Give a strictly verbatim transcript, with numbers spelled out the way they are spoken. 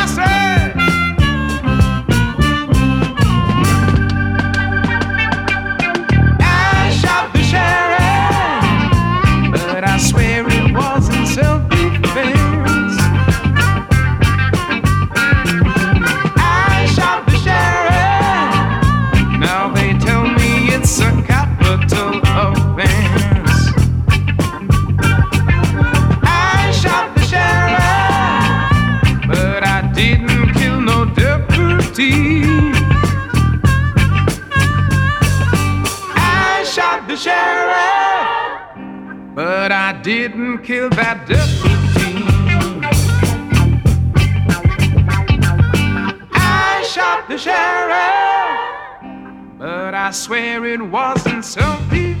said, I shot the sheriff, but I swear it wasn't self-defense. I shot the sheriff, now they tell me it's a capital offense. I shot the sheriff, but I didn't kill no deputy. I shot the sheriff, but I didn't kill that deputy. I shot the sheriff, but I swear it wasn't self-defense.